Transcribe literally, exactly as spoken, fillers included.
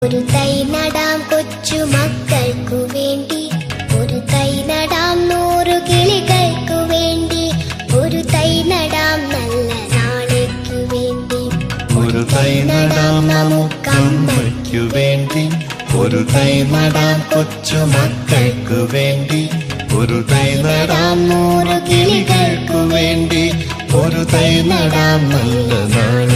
ഒരു തൈ നടാം കൊച്ചു മക്കൾക്കു വേണ്ടി, ഒരു തൈ നടാം നൂറു കിളികൾക്കു വേണ്ടി, ഒരു തൈ നടാം നല്ല നാളേക്കു വേണ്ടി. ഒരു തൈ നടാം നമുക്കമ്മയ്ക്കു വേണ്ടി, ഒരു തൈ നടാം കൊച്ചു മക്കൾക്കു വേണ്ടി, ഒരു തൈ നടാം നൂറു കിളികൾക്കു വേണ്ടി, ഒരു തൈ നടാം നല്ല നാളെ